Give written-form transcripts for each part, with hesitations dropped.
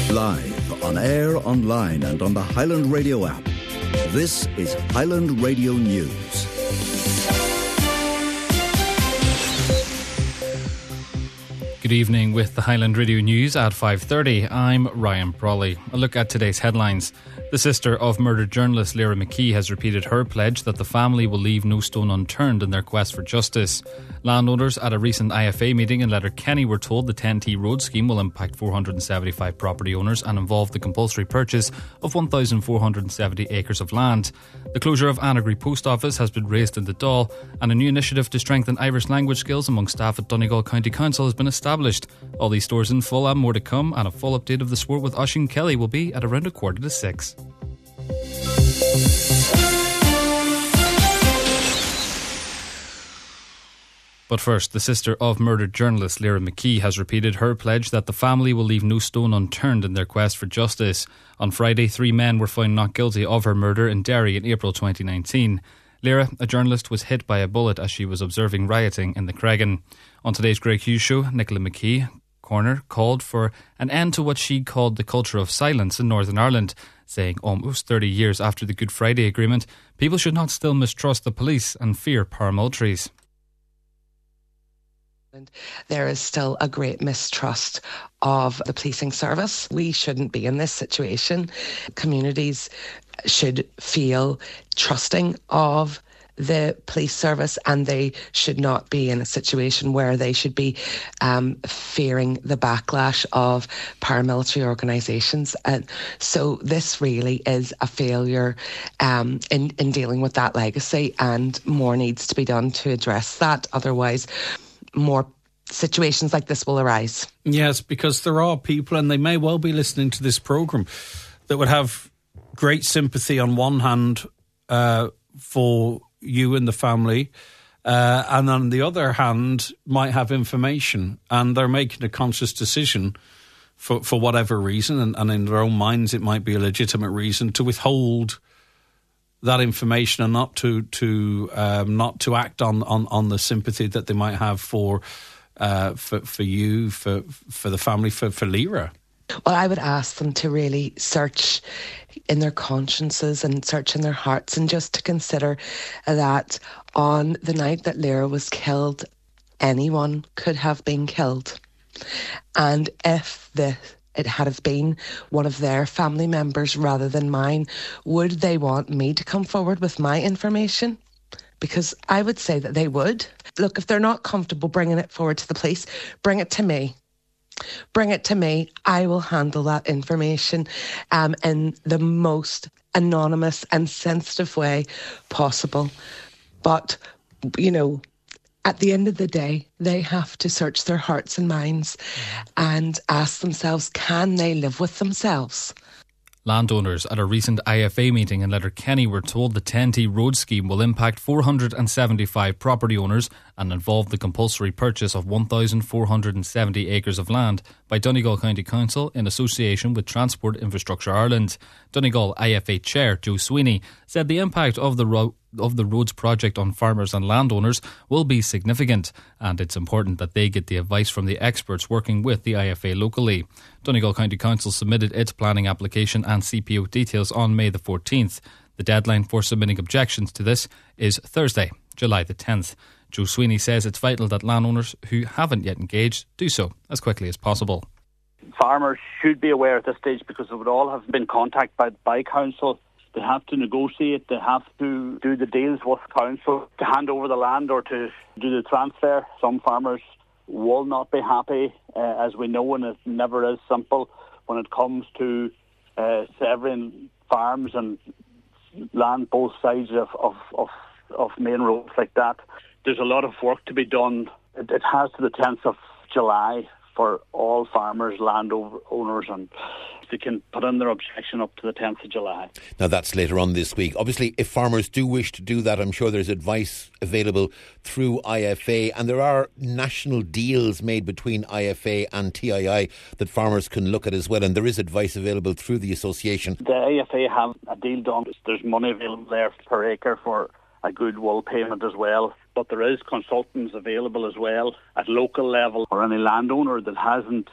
Live, on air, online and on the Highland Radio app. This is Highland Radio News. Good evening with the Highland Radio News at 5:30. I'm Ryan Prawley. A look at today's headlines. The sister of murdered journalist Lyra McKee has repeated her pledge that the family will leave no stone unturned in their quest for justice. Landowners at a recent IFA meeting in Letterkenny were told the 10T road scheme will impact 475 property owners and involve the compulsory purchase of 1,470 acres of land. The closure of Annagry Post Office has been raised in the Dáil, and a new initiative to strengthen Irish language skills among staff at Donegal County Council has been established. All these stories in full and more to come, and a full update of the sport with Oisín Kelly will be at around 5:45. But first, the sister of murdered journalist Lyra McKee has repeated her pledge that the family will leave no stone unturned in their quest for justice. On Friday, 3 men were found not guilty of her murder in Derry in April 2019. Lyra, a journalist, was hit by a bullet as she was observing rioting in the Cregan. On today's Greg Hughes show, Nicola McKee, Corner, called for an end to what she called the culture of silence in Northern Ireland, saying almost 30 years after the Good Friday Agreement, people should not still mistrust the police and fear paramilitaries. There is still a great mistrust of the policing service. We shouldn't be in this situation. Communities should feel trusting of the police service, and they should not be in a situation where they should be fearing the backlash of paramilitary organisations. And so this really is a failure in dealing with that legacy, and more needs to be done to address that. Otherwise, more situations like this will arise. Yes, because there are people, and they may well be listening to this programme, that would have great sympathy on one hand for you and the family, and on the other hand might have information, and they're making a conscious decision for whatever reason, and in their own minds it might be a legitimate reason to withhold that information and not to act on the sympathy that they might have for you, for the family, for Lyra. Well, I would ask them to really search in their consciences and search in their hearts, and just to consider that on the night that Lyra was killed, anyone could have been killed. And if it had have been one of their family members rather than mine, would they want me to come forward with my information? Because I would say that they would. Look, if they're not comfortable bringing it forward to the police, bring it to me. Bring it to me. I will handle that information in the most anonymous and sensitive way possible. But, you know, at the end of the day, they have to search their hearts and minds and ask themselves, can they live with themselves? Landowners at a recent IFA meeting in Letterkenny were told the 10T road scheme will impact 475 property owners and involve the compulsory purchase of 1,470 acres of land by Donegal County Council in association with Transport Infrastructure Ireland. Donegal IFA Chair Joe Sweeney said the impact of the roads project on farmers and landowners will be significant, and it's important that they get the advice from the experts working with the IFA locally. Donegal County Council submitted its planning application and CPO details on May the 14th. The deadline for submitting objections to this is Thursday, July the 10th. Joe Sweeney says it's vital that landowners who haven't yet engaged do so as quickly as possible. Farmers should be aware at this stage, because they would all have been contacted by council. They have to negotiate, they have to do the deals with council to hand over the land or to do the transfer. Some farmers will not be happy, as we know, and it never is simple when it comes to severing farms and land both sides of main roads like that. There's a lot of work to be done. It has to the 10th of July for all farmers, landowners, and they can put in their objection up to the 10th of July. Now, that's later on this week. Obviously, if farmers do wish to do that, I'm sure there's advice available through IFA, and there are national deals made between IFA and TII that farmers can look at as well, and there is advice available through the association. The IFA have a deal done. There's money available there per acre for a good wool payment as well. But there is consultants available as well at local level, or any landowner that hasn't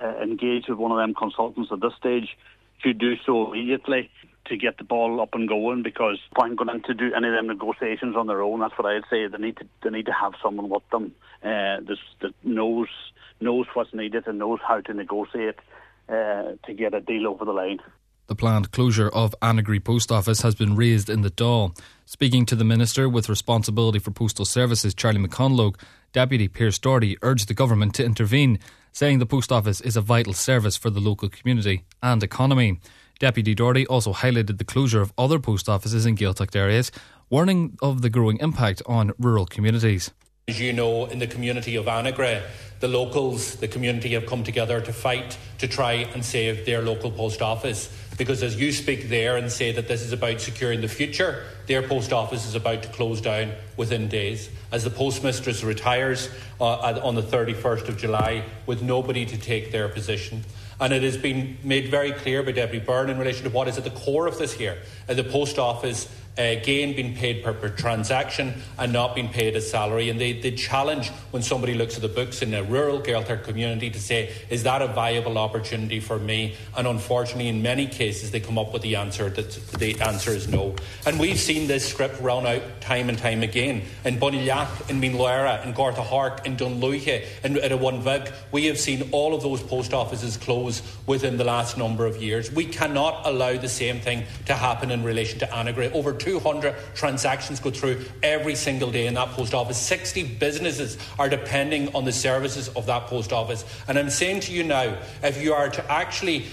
engage with one of them consultants at this stage should do so immediately to get the ball up and going, because point going in to do any of them negotiations on their own. That's what I'd say. They need to have someone with them that knows what's needed and knows how to negotiate to get a deal over the line. The planned closure of Annagry Post Office has been raised in the Dáil. Speaking to the Minister with responsibility for postal services, Charlie McConlogue, Deputy Pierce Doherty urged the government to intervene, saying the post office is a vital service for the local community and economy. Deputy Doherty also highlighted the closure of other post offices in Gaeltacht areas, warning of the growing impact on rural communities. As you know, in the community of Annagry, the locals, the community have come together to fight to try and save their local post office. Because as you speak there and say that this is about securing the future, their post office is about to close down within days. As the postmistress retires on the 31st of July with nobody to take their position. And it has been made very clear by Deputy Byrne in relation to what is at the core of this here. The post office again being paid per transaction and not being paid as salary. And they challenge when somebody looks at the books in a rural Gaeltacht community to say, is that a viable opportunity for me? And unfortunately, in many cases, they come up with the answer that the answer is no. And we've seen this script run out time and time again. In Bunillac, in Meanloera, in Gortahark, in Dunluche, in Irwinvig, we have seen all of those post offices close within the last number of years. We cannot allow the same thing to happen in relation to Annagry. Over 200 transactions go through every single day in that post office. 60 businesses are depending on the services of that post office. And I'm saying to you now, if you are to actually,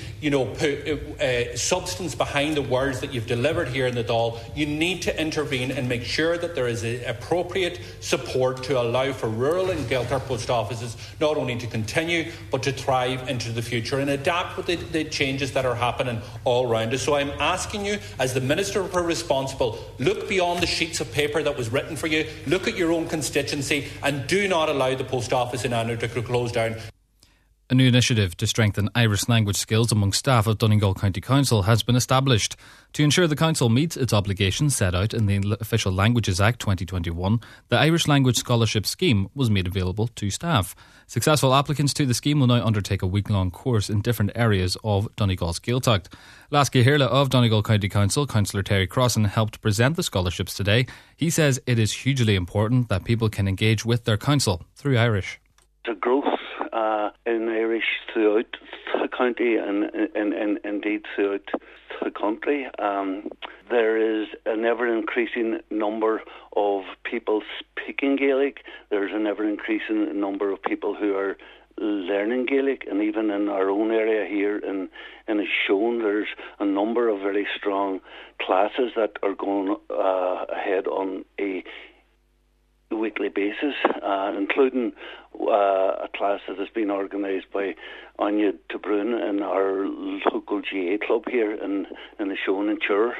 put substance behind the words that you've delivered here in the Dáil, you need to intervene and make sure that there is appropriate support to allow for rural and Gaeltacht post offices not only to continue but to thrive into the future and adapt with the changes that are happening all around us. So I'm asking you, as the Minister for Responsible, look beyond the sheets of paper that was written for you, look at your own constituency, and do not allow the post office in Annagry to close down. A new initiative to strengthen Irish language skills among staff of Donegal County Council has been established. To ensure the Council meets its obligations set out in the Official Languages Act 2021, the Irish Language Scholarship Scheme was made available to staff. Successful applicants to the scheme will now undertake a week-long course in different areas of Donegal's Gaeltacht. Lascia Hirla of Donegal County Council, Councillor Terry Crossan, helped present the scholarships today. He says it is hugely important that people can engage with their council through Irish. The growth in Irish throughout the county and indeed throughout the country. There is an ever-increasing number of people speaking Gaelic. There's an ever-increasing number of people who are learning Gaelic, and even in our own area here in Ashone, there's a number of very strong classes that are going ahead on a weekly basis, including a class that has been organised by Anya de Bruyne in our local GA club here in Ashone and Chur.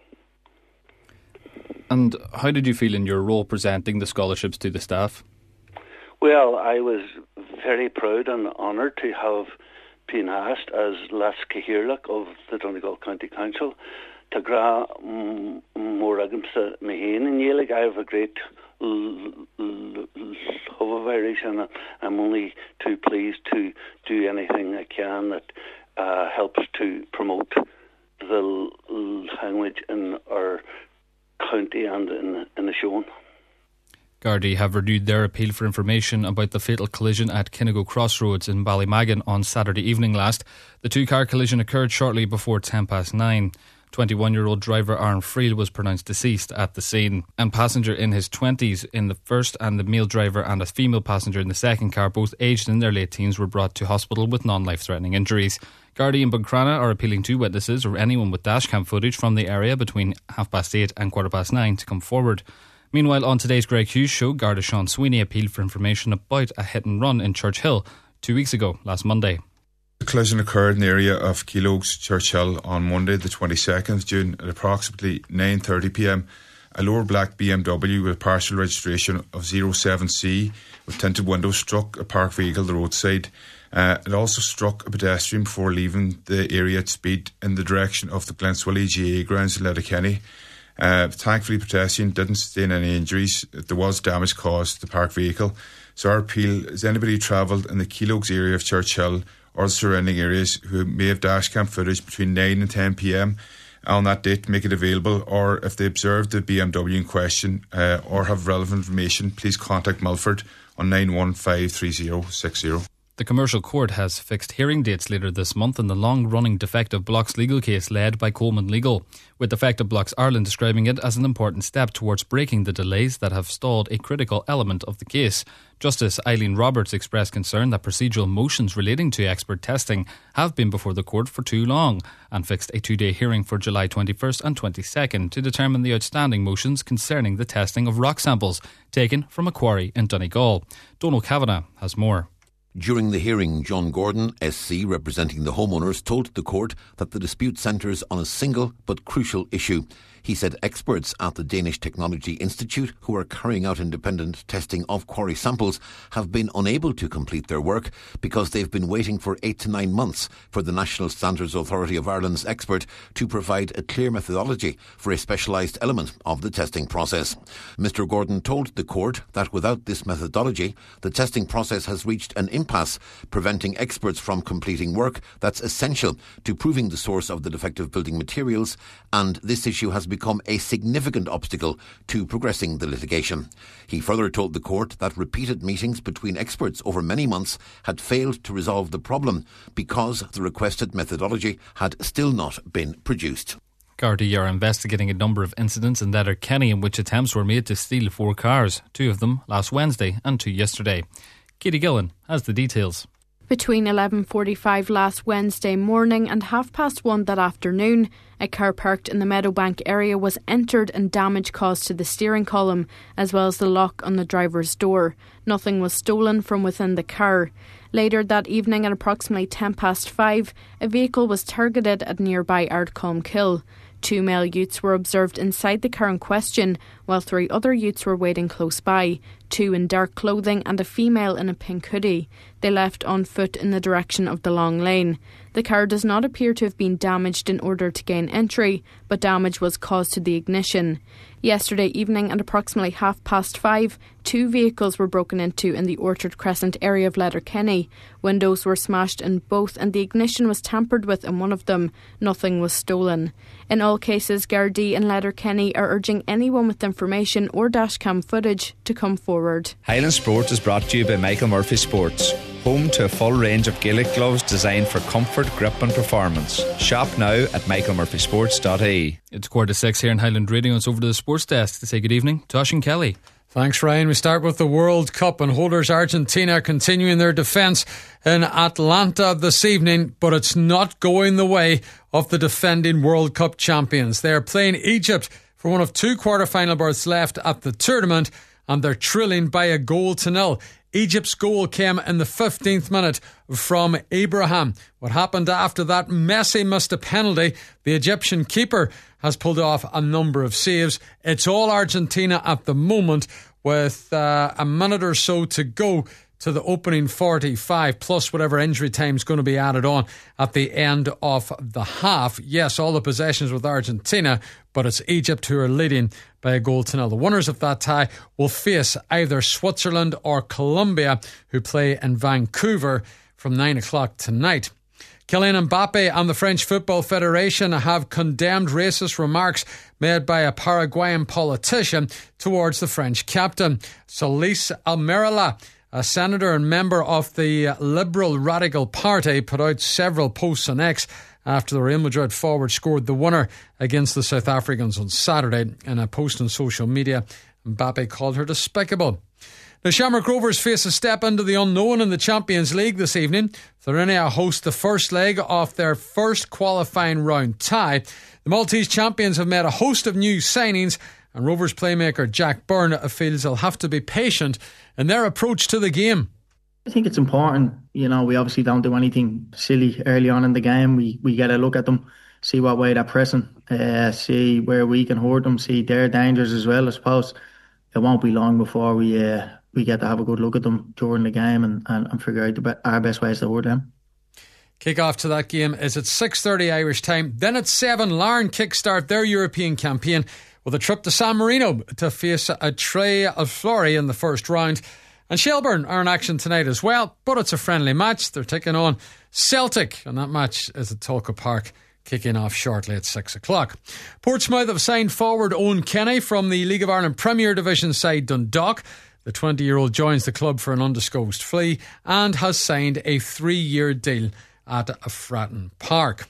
And how did you feel in your role presenting the scholarships to the staff? Well, I was very proud and honoured to have been asked as Lascia Hirla of the Donegal County Council to gra Moragimsa Mahane in Gaelic. I have a great love of Irish, and I'm only too pleased to do anything I can that helps to promote the language in our county and in Ashone. Gardaí have renewed their appeal for information about the fatal collision at Kinnigo Crossroads in Ballymagan on Saturday evening last. The two-car collision occurred shortly before 9:10. 21-year-old driver Aaron Friel was pronounced deceased at the scene, and passenger in his 20s in the first and the male driver and a female passenger in the second car, both aged in their late teens, were brought to hospital with non-life-threatening injuries. Gardaí and Buncrana are appealing to witnesses or anyone with dashcam footage from the area between 8:30 and 9:15 to come forward. Meanwhile, on today's Greg Hughes show, Garda Sean Sweeney appealed for information about a hit and run in Churchill 2 weeks ago, last Monday. The collision occurred in the area of Keelogues, Churchill, on Monday the 22nd of June at approximately 9:30pm. A lower black BMW with partial registration of 07C with tinted windows struck a parked vehicle at the roadside. It also struck a pedestrian before leaving the area at speed in the direction of the Glenswilly GA grounds in Letterkenny. Thankfully, the pedestrian didn't sustain any injuries. There was damage caused to the parked vehicle. So our appeal is anybody who travelled in the Keelogues area of Churchill or the surrounding areas who may have dashcam footage between 9 and 10 p.m. on that date, make it available, or if they observe the BMW in question or have relevant information, please contact Milford on 9153060. The Commercial Court has fixed hearing dates later this month in the long-running Defective Blocks legal case led by Coleman Legal, with Defective Blocks Ireland describing it as an important step towards breaking the delays that have stalled a critical element of the case. Justice Eileen Roberts expressed concern that procedural motions relating to expert testing have been before the court for too long, and fixed a 2-day hearing for July 21st and 22nd to determine the outstanding motions concerning the testing of rock samples taken from a quarry in Donegal. Donal Kavanagh has more. During the hearing, John Gordon, SC, representing the homeowners, told the court that the dispute centres on a single but crucial issue. He said experts at the Danish Technology Institute, who are carrying out independent testing of quarry samples, have been unable to complete their work because they've been waiting for 8 to 9 months for the National Standards Authority of Ireland's expert to provide a clear methodology for a specialised element of the testing process. Mr Gordon told the court that without this methodology, the testing process has reached an impasse, preventing experts from completing work that's essential to proving the source of the defective building materials, and this issue has become a significant obstacle to progressing the litigation. He further told the court that repeated meetings between experts over many months had failed to resolve the problem because the requested methodology had still not been produced. Gardaí are investigating a number of incidents in Letterkenny in which attempts were made to steal 4 cars, 2 of them last Wednesday and 2 yesterday. Katie Gillen has the details. Between 11:45 last Wednesday morning and 1:30 that afternoon, a car parked in the Meadowbank area was entered and damage caused to the steering column, as well as the lock on the driver's door. Nothing was stolen from within the car. Later that evening at approximately 5:10, a vehicle was targeted at nearby Ardcombe. 2 male youths were observed inside the car in question, while 3 other youths were waiting close by, 2 in dark clothing and a female in a pink hoodie. They left on foot in the direction of the long lane. The car does not appear to have been damaged in order to gain entry, but damage was caused to the ignition. Yesterday evening at approximately 5:30, 2 vehicles were broken into in the Orchard Crescent area of Letterkenny. Windows were smashed in both and the ignition was tampered with in one of them. Nothing was stolen. In all cases, Gardaí and Letterkenny are urging anyone with information or dashcam footage to come forward. Highland Sport is brought to you by Michael Murphy Sports, home to a full range of Gaelic gloves designed for comfort, grip and performance. Shop now at michaelmurphysports.ie. It's 5:45 here in Highland Radio. It's over to the sports desk to say good evening to Oisín Kelly. Thanks, Ryan. We start with the World Cup, and holders Argentina continuing their defence in Atlanta this evening, but it's not going the way of the defending World Cup champions. They are playing Egypt for one of 2 quarter-final berths left at the tournament, and they're trailing by 1-0. Egypt's goal came in the 15th minute from Abraham. What happened after that? Messi missed a penalty. The Egyptian keeper has pulled off a number of saves. It's all Argentina at the moment, with a minute or so to go to the opening 45, plus whatever injury time is going to be added on at the end of the half. Yes, all the possessions with Argentina, but it's Egypt who are leading by 1-0. The winners of that tie will face either Switzerland or Colombia, who play in Vancouver from 9 o'clock tonight. Kylian Mbappe and the French Football Federation have condemned racist remarks made by a Paraguayan politician towards the French captain. Solis Almerala, a senator and member of the Liberal Radical Party, put out several posts on X after the Real Madrid forward scored the winner against the South Africans on Saturday. In a post on social media, Mbappe called her despicable. The Shamrock Rovers face a step into the unknown in the Champions League this evening. Thurenia host the first leg of their first qualifying round tie. The Maltese champions have made a host of new signings, and Rovers playmaker Jack Byrne feels they'll have to be patient in their approach to the game. I think it's important. We obviously don't do anything silly early on in the game. We get a look at them, see what way they're pressing, see where we can hurt them, see their dangers as well. I suppose it won't be long before we get to have a good look at them during the game and figure out our best ways to hurt them. Kick-off to that game is at 6:30 Irish time. Then at 7, Larne kickstart their European campaign with a trip to San Marino to face a Tre Alflori in the first round. And Shelbourne are in action tonight as well, but it's a friendly match. They're taking on Celtic, and that match is at Tolka Park, kicking off shortly at 6 o'clock. Portsmouth have signed forward Owen Kenny from the League of Ireland Premier Division side Dundalk. The 20-year-old joins the club for an undisclosed fee and has signed a 3-year deal at Fratton Park.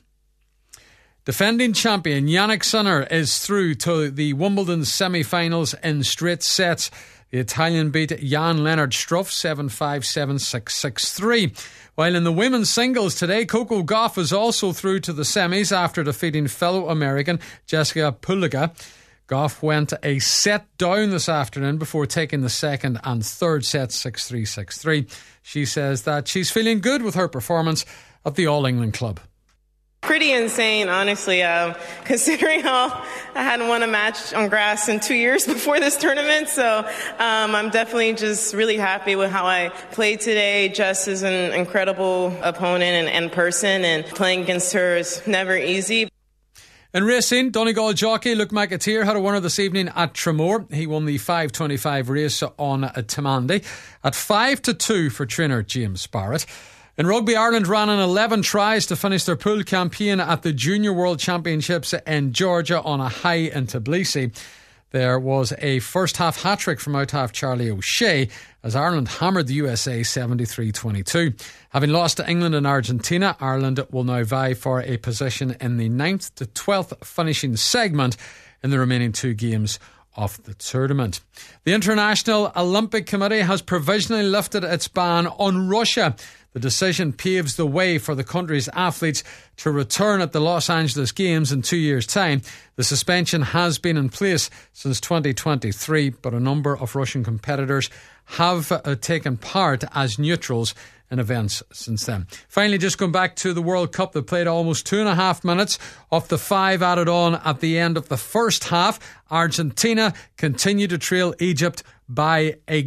Defending champion Yannick Sinner is through to the Wimbledon semi-finals in straight sets. The Italian beat Jan-Lennard Struff 7-5, 7-6, 6-3. While in the women's singles today, Coco Gauff is also through to the semis after defeating fellow American Jessica Pulliga. Gauff went a set down this afternoon before taking the second and third sets 6-3, 6-3. She says that she's feeling good with her performance at the All England club. Pretty insane, honestly, considering how I hadn't won a match on grass in 2 years before this tournament. So I'm definitely just really happy with how I played today. Jess is an incredible opponent and person, and playing against her is never easy. In racing, Donegal jockey Luke McAteer had a winner this evening at Tramore. He won the 5:25 race on Tamandi at 5-2 for trainer James Barrett. In rugby, Ireland ran in 11 tries to finish their pool campaign at the Junior World Championships in Georgia on a high in Tbilisi. There was a first-half hat-trick from out-half Charlie O'Shea as Ireland hammered the USA 73-22. Having lost to England and Argentina, Ireland will now vie for a position in the 9th to 12th finishing segment in the remaining 2 games of the tournament. The International Olympic Committee has provisionally lifted its ban on Russia. The decision paves the way for the country's athletes to return at the Los Angeles Games in 2 years' time. The suspension has been in place since 2023, but a number of Russian competitors have taken part as neutrals in events since then. Finally, just going back to the World Cup, they played almost 2.5 minutes of the 5 added on at the end of the first half. Argentina continued to trail Egypt by a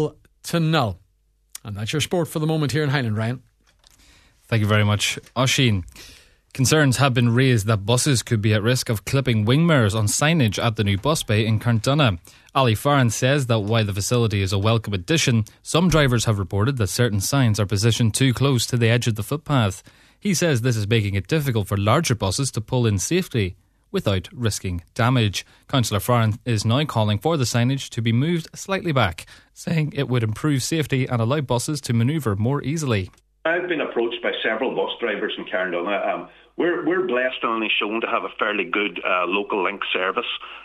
1-0. And that's your sport for the moment here in Highland, Ryan. Thank you very much, Oisín. Concerns have been raised that buses could be at risk of clipping wing mirrors on signage at the new bus bay in Carndonagh. Ali Farran says that while the facility is a welcome addition, some drivers have reported that certain signs are positioned too close to the edge of the footpath. He says this is making it difficult for larger buses to pull in safely without risking damage. Councillor Farran is now calling for the signage to be moved slightly back, saying it would improve safety and allow buses to manoeuvre more easily. I've been approached by several bus drivers in Carndonagh. We're blessed and only shown to have a fairly good local link service.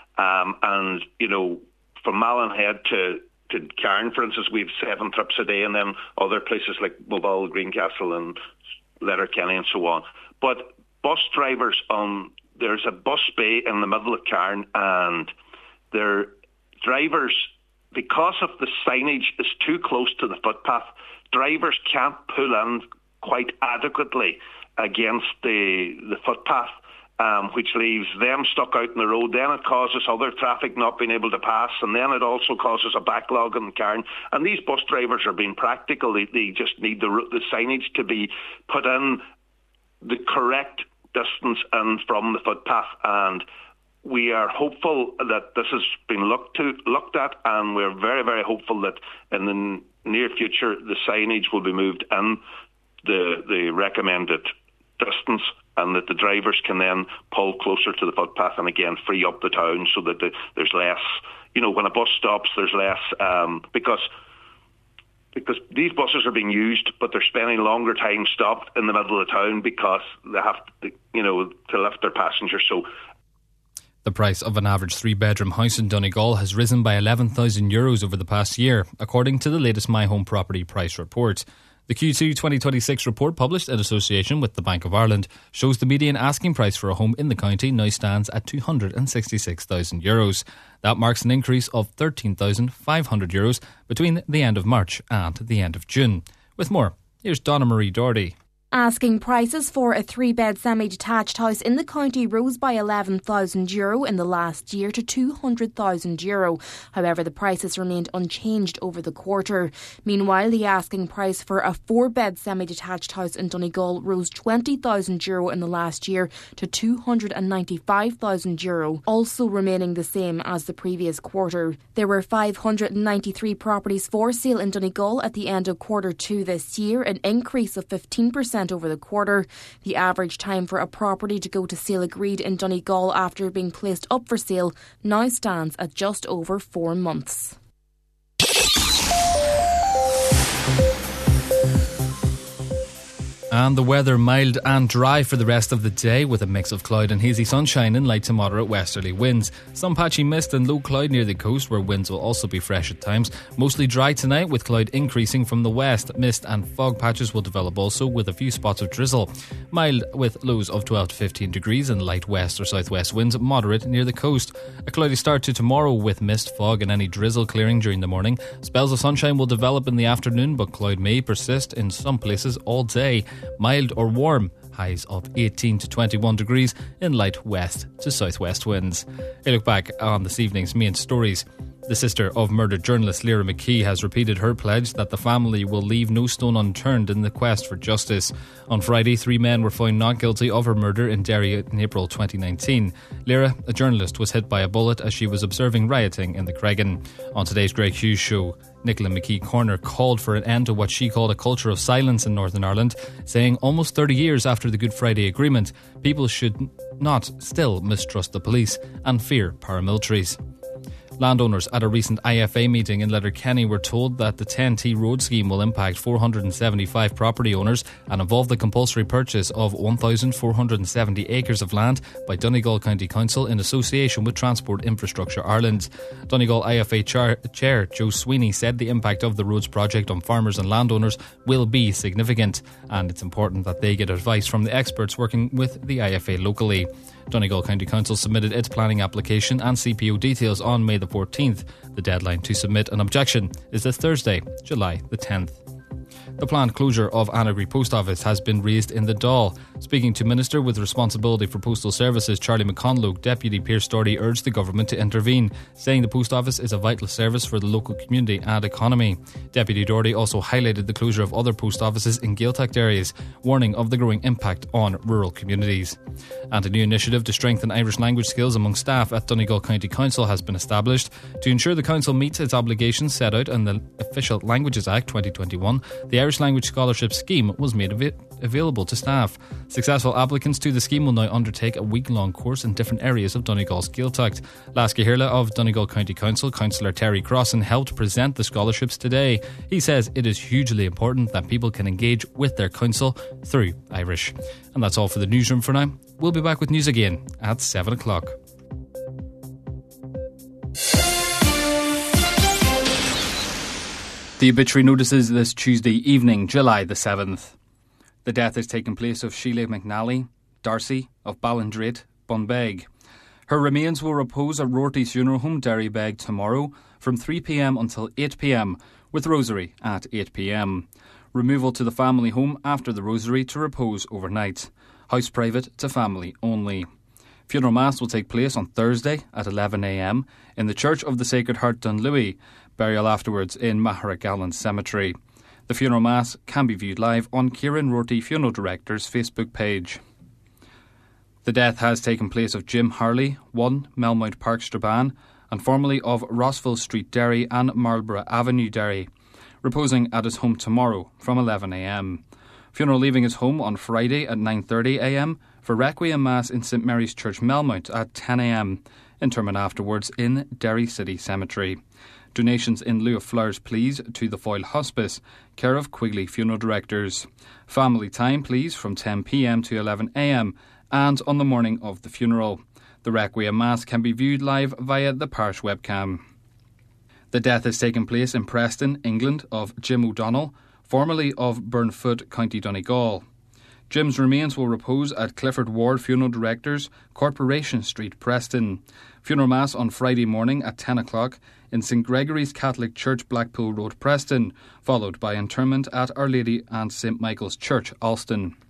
And, you know, from Mallinhead to Cairn, for instance, we have 7 trips a day, and then other places like Mobile, Greencastle and Letterkenny and so on. But bus drivers, there's a bus bay in the middle of Cairn, and their drivers, because of the signage is too close to the footpath, drivers can't pull in quite adequately against the footpath, which leaves them stuck out in the road. Then it causes other traffic not being able to pass, and then it also causes a backlog in Cairn. And these bus drivers are being practical. They just need the signage to be put in the correct distance and from the footpath, and we are hopeful that this has been looked at, and we're very, very hopeful that in the near future the signage will be moved in the recommended distance, and that the drivers can then pull closer to the footpath and again free up the town so that there's less, you know, when a bus stops there's less, because these buses are being used, but they're spending longer time stopped in the middle of the town because they have to, you know, to lift their passengers. So the price of an average 3-bedroom house in Donegal has risen by €11,000 over the past year, according to the latest My Home Property price report. The Q2 2026 report, published in association with the Bank of Ireland, shows the median asking price for a home in the county now stands at €266,000. That marks an increase of €13,500 between the end of March and the end of June. With more, here's Donna Marie Doherty. Asking prices for a 3-bed semi-detached house in the county rose by €11,000 in the last year to €200,000. However, the prices remained unchanged over the quarter. Meanwhile, the asking price for a 4-bed semi-detached house in Donegal rose €20,000 in the last year to €295,000, also remaining the same as the previous quarter. There were 593 properties for sale in Donegal at the end of Q2 this year, an increase of 15% over the quarter. The average time for a property to go to sale agreed in Donegal after being placed up for sale now stands at just over 4 months. And the weather mild and dry for the rest of the day, with a mix of cloud and hazy sunshine and light to moderate westerly winds. Some patchy mist and low cloud near the coast, where winds will also be fresh at times. Mostly dry tonight, with cloud increasing from the west. Mist and fog patches will develop also, with a few spots of drizzle. Mild with lows of 12 to 15 degrees and light west or southwest winds, moderate near the coast. A cloudy start to tomorrow with mist, fog and any drizzle clearing during the morning. Spells of sunshine will develop in the afternoon, but cloud may persist in some places all day. Mild or warm, highs of 18 to 21 degrees in light west to southwest winds. A look back on this evening's main stories. The sister of murdered journalist Lyra McKee has repeated her pledge that the family will leave no stone unturned in the quest for justice. On Friday, 3 men were found not guilty of her murder in Derry in April 2019. Lyra, a journalist, was hit by a bullet as she was observing rioting in the Cregan. On today's Greg Hughes show, Nicola McKee Corner called for an end to what she called a culture of silence in Northern Ireland, saying almost 30 years after the Good Friday Agreement, people should not still mistrust the police and fear paramilitaries. Landowners at a recent IFA meeting in Letterkenny were told that the 10T road scheme will impact 475 property owners and involve the compulsory purchase of 1,470 acres of land by Donegal County Council in association with Transport Infrastructure Ireland. Donegal IFA Chair Joe Sweeney said the impact of the roads project on farmers and landowners will be significant, and it's important that they get advice from the experts working with the IFA locally. Donegal County Council submitted its planning application and CPO details on May the 14th. The deadline to submit an objection is this Thursday, July the 10th. The planned closure of Annagry Post Office has been raised in the Dáil. Speaking to Minister with responsibility for postal services Charlie McConlogue, Deputy Pierce Doherty urged the government to intervene, saying the post office is a vital service for the local community and economy. Deputy Doherty also highlighted the closure of other post offices in Gaeltacht areas, warning of the growing impact on rural communities. And a new initiative to strengthen Irish language skills among staff at Donegal County Council has been established. To ensure the council meets its obligations set out in the Official Languages Act 2021, the Irish Language Scholarship Scheme was made available to staff. Successful applicants to the scheme will now undertake a week-long course in different areas of Donegal's Gaeltacht. Lasca Hirla of Donegal County Council, Councillor Terry Crossan, helped present the scholarships today. He says it is hugely important that people can engage with their council through Irish. And that's all for the newsroom for now. We'll be back with news again at 7 o'clock. The obituary notices this Tuesday evening, July the 7th. The death has taken place of Sheila McNally, Darcy of Ballindrate, Bunbeg. Her remains will repose at Rorty's Funeral Home, Derrybeg, tomorrow from 3 p.m. until 8 p.m, with rosary at 8 p.m. Removal to the family home after the rosary to repose overnight. House private to family only. Funeral Mass will take place on Thursday at 11 a.m. in the Church of the Sacred Heart Dunlewy. Burial afterwards in Maharagallen Cemetery. The funeral mass can be viewed live on Kieran Rorty Funeral Director's Facebook page. The death has taken place of Jim Harley, 1 Melmount Park, Strabane, and formerly of Rossville Street, Derry and Marlborough Avenue, Derry, reposing at his home tomorrow from 11 a.m. Funeral leaving his home on Friday at 9:30 a.m. for Requiem Mass in St Mary's Church, Melmount at 10 a.m. Interment afterwards in Derry City Cemetery. Donations in lieu of flowers, please, to the Foyle Hospice, care of Quigley Funeral Directors. Family time, please, from 10 p.m. to 11 a.m. and on the morning of the funeral. The Requiem Mass can be viewed live via the parish webcam. The death has taken place in Preston, England, of Jim O'Donnell, formerly of Burnfoot, County Donegal. Jim's remains will repose at Clifford Ward Funeral Directors, Corporation Street, Preston. Funeral Mass on Friday morning at 10 o'clock in St Gregory's Catholic Church, Blackpool Road, Preston, followed by interment at Our Lady and St Michael's Church, Alston.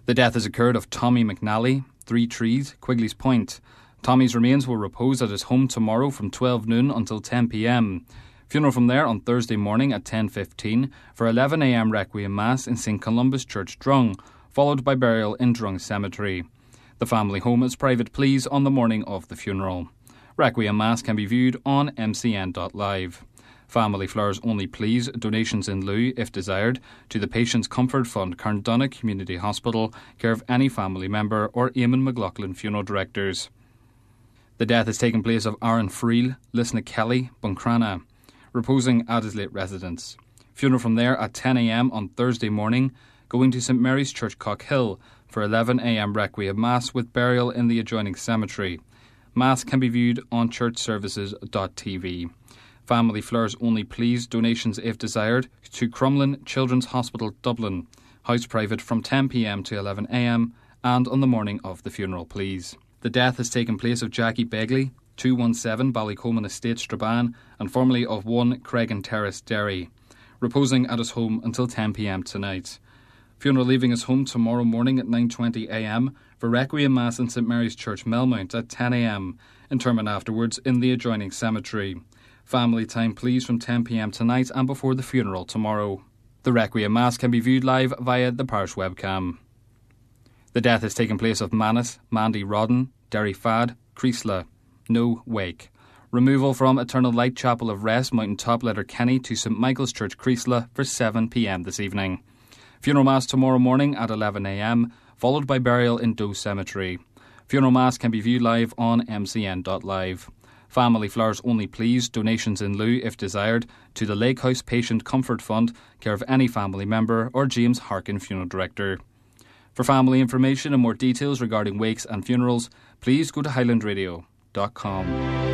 The death has occurred of Tommy McNally, 3 Trees, Quigley's Point. Tommy's remains will repose at his home tomorrow from 12 noon until 10 p.m. Funeral from there on Thursday morning at 10:15 for 11 a.m. Requiem Mass in St Columba's Church, Drung, followed by burial in Drung Cemetery. The family home is private pleas on the morning of the funeral. Requiem Mass can be viewed on mcn.live. Family flowers only please, donations in lieu, if desired, to the Patients Comfort Fund, Carndonagh Community Hospital, care of any family member or Eamon McLaughlin Funeral Directors. The death has taken place of Aaron Friel, Lisna Kelly, Buncrana, reposing at his late residence. Funeral from there at 10 a.m. on Thursday morning, going to St Mary's Church, Cockhill, for 11 a.m. Requiem Mass with burial in the adjoining cemetery. Mass can be viewed on churchservices.tv. Family flowers only please, donations if desired, to Crumlin Children's Hospital, Dublin, house private from 10 p.m. to 11 a.m. and on the morning of the funeral please. The death has taken place of Jackie Begley, 217 Ballycoman Estate, Strabane, and formerly of 1 Craigan Terrace, Derry, reposing at his home until 10 p.m. tonight. Funeral leaving his home tomorrow morning at 9:20 a.m. for Requiem Mass in St Mary's Church, Melmount at 10 a.m. Interment afterwards in the adjoining cemetery. Family time please from 10 p.m. tonight and before the funeral tomorrow. The Requiem Mass can be viewed live via the parish webcam. The death has taken place of Manus, Mandy Rodden, Derry Fad, Creasla. No wake. Removal from Eternal Light Chapel of Rest, Mountain Top, Letterkenny to St Michael's Church, Creasla for 7 p.m. this evening. Funeral Mass tomorrow morning at 11 a.m, followed by burial in Doe Cemetery. Funeral Mass can be viewed live on mcn.live. Family flowers only please, donations in lieu if desired, to the Lake House Patient Comfort Fund, care of any family member or James Harkin Funeral Director. For family information and more details regarding wakes and funerals, please go to highlandradio.com.